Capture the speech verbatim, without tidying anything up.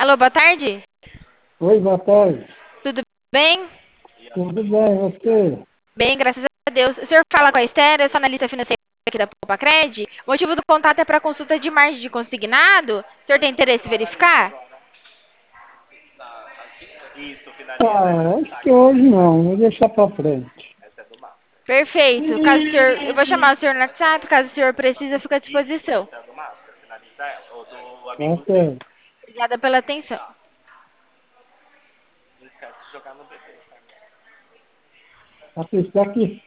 Alô, boa tarde. Oi, boa tarde. Tudo bem? Tudo bem, você? Bem, graças a Deus. O senhor fala com a Esther, eu sou analista financeira aqui da Poupa Cred. O motivo do contato é para consulta de margem de consignado. O senhor tem interesse em verificar? Ah, acho que hoje não, vou deixar pra frente. Perfeito. Caso o senhor, eu vou chamar o senhor no WhatsApp, caso o senhor precise, eu fico à disposição. Tá certo. Obrigada pela atenção. Aqui está aqui.